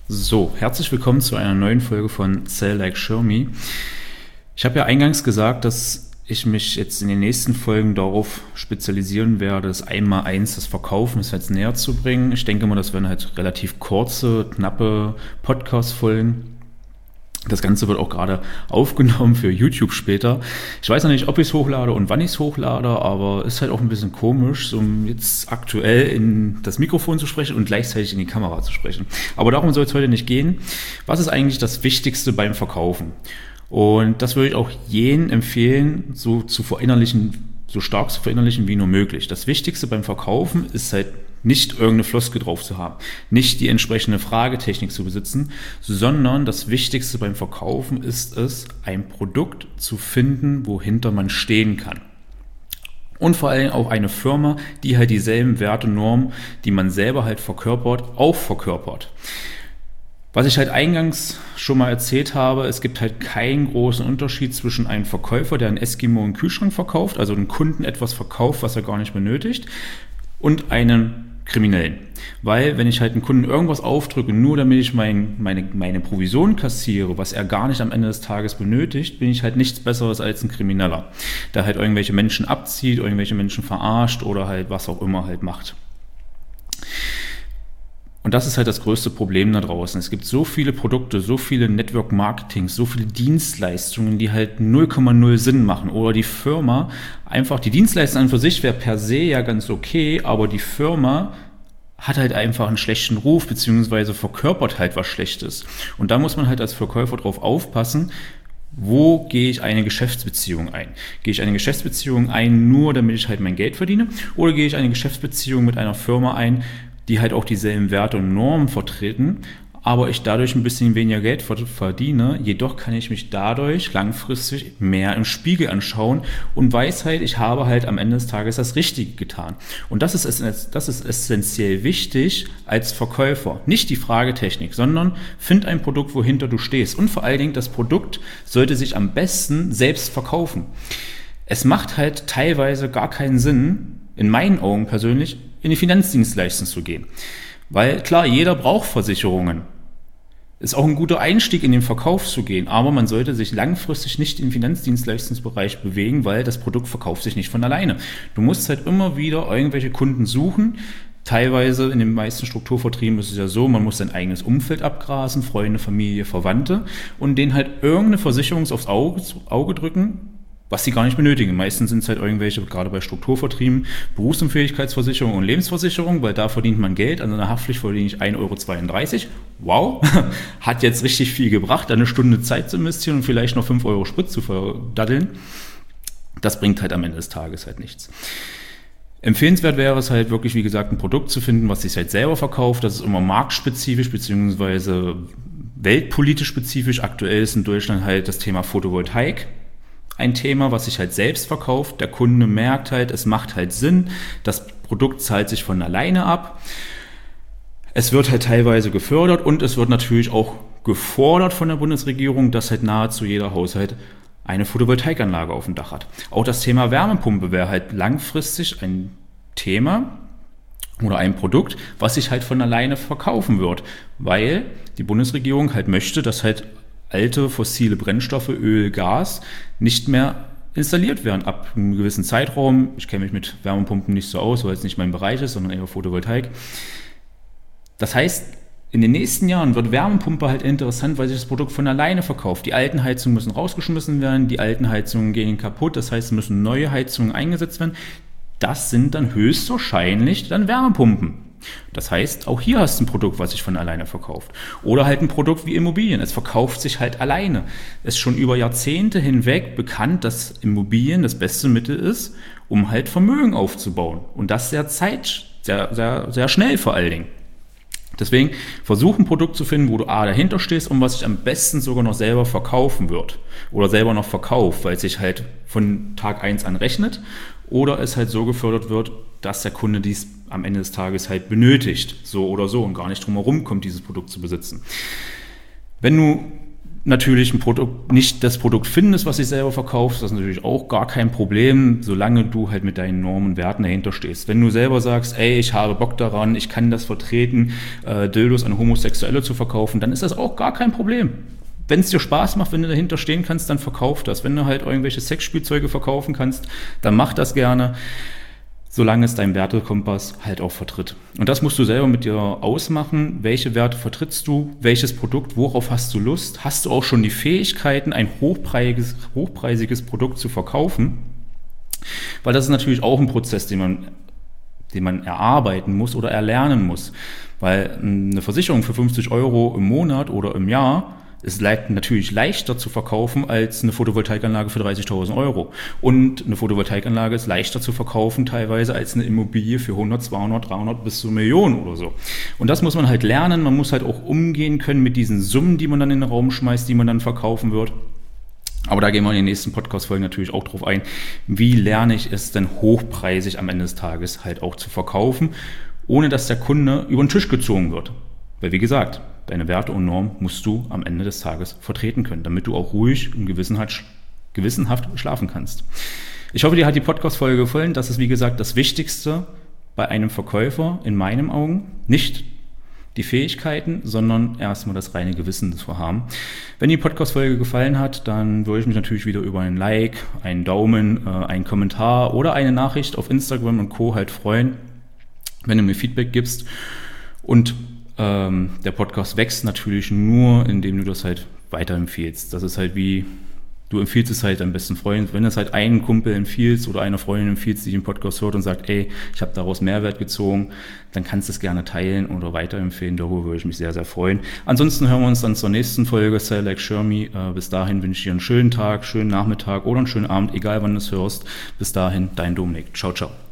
So, herzlich willkommen zu einer neuen Folge von Sell Like Show Me. Ich habe ja eingangs gesagt, dass ich mich jetzt in den nächsten Folgen darauf spezialisieren werde, das Einmaleins, das Verkaufen, das jetzt näher zu bringen. Ich denke mal, das werden halt relativ kurze, knappe Podcast-Folgen. Das Ganze wird auch gerade aufgenommen für YouTube später. Ich weiß noch nicht, ob ich es hochlade und wann ich es hochlade, aber ist halt auch ein bisschen komisch, so jetzt aktuell in das Mikrofon zu sprechen und gleichzeitig in die Kamera zu sprechen. Aber darum soll es heute nicht gehen. Was ist eigentlich das Wichtigste beim Verkaufen? Und das würde ich auch jenen empfehlen, so zu verinnerlichen, so stark zu verinnerlichen wie nur möglich. Das Wichtigste beim Verkaufen ist halt nicht irgendeine Floskel drauf zu haben, nicht die entsprechende Fragetechnik zu besitzen, sondern das Wichtigste beim Verkaufen ist es, ein Produkt zu finden, wohinter man stehen kann. Und vor allem auch eine Firma, die halt dieselben Werte, Normen, die man selber halt verkörpert, auch verkörpert. Was ich halt eingangs schon mal erzählt habe, es gibt halt keinen großen Unterschied zwischen einem Verkäufer, der einen Eskimo im Kühlschrank verkauft, also einem Kunden etwas verkauft, was er gar nicht benötigt, und einem Kriminellen. Weil wenn ich halt einem Kunden irgendwas aufdrücke, nur damit ich meine Provision kassiere, was er gar nicht am Ende des Tages benötigt, bin ich halt nichts Besseres als ein Krimineller, der halt irgendwelche Menschen abzieht, irgendwelche Menschen verarscht oder halt was auch immer halt macht. Und das ist halt das größte Problem da draußen. Es gibt so viele Produkte, so viele Network-Marketings, so viele Dienstleistungen, die halt 0,0 Sinn machen. Oder die Firma, einfach die Dienstleistung an für sich wäre per se ja ganz okay, aber die Firma hat halt einfach einen schlechten Ruf, beziehungsweise verkörpert halt was Schlechtes. Und da muss man halt als Verkäufer drauf aufpassen, wo gehe ich eine Geschäftsbeziehung ein? Gehe ich eine Geschäftsbeziehung ein, nur damit ich halt mein Geld verdiene? Oder gehe ich eine Geschäftsbeziehung mit einer Firma ein, die halt auch dieselben Werte und Normen vertreten, aber ich dadurch ein bisschen weniger Geld verdiene, jedoch kann ich mich dadurch langfristig mehr im Spiegel anschauen und weiß halt, ich habe halt am Ende des Tages das Richtige getan. Und das ist essentiell wichtig als Verkäufer. Nicht die Fragetechnik, sondern find ein Produkt, wohinter du stehst. Und vor allen Dingen, das Produkt sollte sich am besten selbst verkaufen. Es macht halt teilweise gar keinen Sinn, in meinen Augen persönlich, in die Finanzdienstleistung zu gehen. Weil klar, jeder braucht Versicherungen. Ist auch ein guter Einstieg in den Verkauf zu gehen, aber man sollte sich langfristig nicht im Finanzdienstleistungsbereich bewegen, weil das Produkt verkauft sich nicht von alleine. Du musst halt immer wieder irgendwelche Kunden suchen. Teilweise in den meisten Strukturvertrieben ist es ja so, man muss sein eigenes Umfeld abgrasen, Freunde, Familie, Verwandte und denen halt irgendeine Versicherung aufs Auge drücken, was sie gar nicht benötigen. Meistens sind es halt irgendwelche, gerade bei Strukturvertrieben, Berufsunfähigkeitsversicherung und Lebensversicherung, weil da verdient man Geld. An einer Haftpflicht verdiene ich 1,32 €. Wow, hat jetzt richtig viel gebracht, eine Stunde Zeit zu investieren und vielleicht noch 5 € Sprit zu verdaddeln. Das bringt halt am Ende des Tages halt nichts. Empfehlenswert wäre es halt wirklich, wie gesagt, ein Produkt zu finden, was sich halt selber verkauft. Das ist immer marktspezifisch beziehungsweise weltpolitisch spezifisch. Aktuell ist in Deutschland halt das Thema Photovoltaik ein Thema, was sich halt selbst verkauft. Der Kunde merkt halt, es macht halt Sinn. Das Produkt zahlt sich von alleine ab. Es wird halt teilweise gefördert und es wird natürlich auch gefordert von der Bundesregierung, dass halt nahezu jeder Haushalt eine Photovoltaikanlage auf dem Dach hat. Auch das Thema Wärmepumpe wäre halt langfristig ein Thema oder ein Produkt, was sich halt von alleine verkaufen wird, weil die Bundesregierung halt möchte, dass halt alte fossile Brennstoffe, Öl, Gas, nicht mehr installiert werden ab einem gewissen Zeitraum. Ich kenne mich mit Wärmepumpen nicht so aus, weil es nicht mein Bereich ist, sondern eher Photovoltaik. Das heißt, in den nächsten Jahren wird Wärmepumpe halt interessant, weil sich das Produkt von alleine verkauft. Die alten Heizungen müssen rausgeschmissen werden, die alten Heizungen gehen kaputt, das heißt, es müssen neue Heizungen eingesetzt werden. Das sind dann höchstwahrscheinlich dann Wärmepumpen. Das heißt, auch hier hast du ein Produkt, was sich von alleine verkauft. Oder halt ein Produkt wie Immobilien. Es verkauft sich halt alleine. Es ist schon über Jahrzehnte hinweg bekannt, dass Immobilien das beste Mittel ist, um halt Vermögen aufzubauen. Und das sehr sehr schnell vor allen Dingen. Deswegen versuch ein Produkt zu finden, wo du dahinter stehst und was sich am besten sogar noch selber verkaufen wird. Oder selber noch verkauft, weil es sich halt von Tag 1 an rechnet. Oder es halt so gefördert wird, dass der Kunde dies am Ende des Tages halt benötigt, so oder so, und gar nicht drum herum kommt, dieses Produkt zu besitzen. Wenn du natürlich nicht das Produkt findest, was ich selber verkaufst, das ist natürlich auch gar kein Problem, solange du halt mit deinen Normen und Werten dahinter stehst. Wenn du selber sagst, ey, ich habe Bock daran, ich kann das vertreten, Dildos an Homosexuelle zu verkaufen, dann ist das auch gar kein Problem. Wenn es dir Spaß macht, wenn du dahinter stehen kannst, dann verkauf das. Wenn du halt irgendwelche Sexspielzeuge verkaufen kannst, dann mach das gerne, solange es dein Wertekompass halt auch vertritt. Und das musst du selber mit dir ausmachen. Welche Werte vertrittst du? Welches Produkt? Worauf hast du Lust? Hast du auch schon die Fähigkeiten, ein hochpreisiges Produkt zu verkaufen? Weil das ist natürlich auch ein Prozess, den man erarbeiten muss oder erlernen muss. Weil eine Versicherung für 50 € im Monat oder im Jahr ist natürlich leichter zu verkaufen als eine Photovoltaikanlage für 30.000 €. Und eine Photovoltaikanlage ist leichter zu verkaufen teilweise als eine Immobilie für 100, 200, 300 bis zu 1 Million oder so. Und das muss man halt lernen. Man muss halt auch umgehen können mit diesen Summen, die man dann in den Raum schmeißt, die man dann verkaufen wird. Aber da gehen wir in den nächsten Podcast-Folgen natürlich auch drauf ein. Wie lerne ich es denn hochpreisig am Ende des Tages halt auch zu verkaufen, ohne dass der Kunde über den Tisch gezogen wird? Weil wie gesagt, deine Werte und Normen musst du am Ende des Tages vertreten können, damit du auch ruhig und gewissenhaft schlafen kannst. Ich hoffe, dir hat die Podcast-Folge gefallen. Das ist, wie gesagt, das Wichtigste bei einem Verkäufer in meinen Augen. Nicht die Fähigkeiten, sondern erstmal das reine Gewissen zu haben. Wenn die Podcast-Folge gefallen hat, dann würde ich mich natürlich wieder über ein Like, einen Daumen, einen Kommentar oder eine Nachricht auf Instagram und Co. halt freuen, wenn du mir Feedback gibst. Und der Podcast wächst natürlich nur, indem du das halt weiterempfiehlst. Das ist halt wie, du empfiehlst es halt deinem besten Freund. Wenn du es halt einen Kumpel empfiehlst oder einer Freundin empfiehlst, die den Podcast hört und sagt, ey, ich habe daraus Mehrwert gezogen, dann kannst du es gerne teilen oder weiterempfehlen. Darüber würde ich mich sehr, sehr freuen. Ansonsten hören wir uns dann zur nächsten Folge Sell Like Shermy. Bis dahin wünsche ich dir einen schönen Tag, schönen Nachmittag oder einen schönen Abend, egal wann du es hörst. Bis dahin, dein Dominik. Ciao, ciao.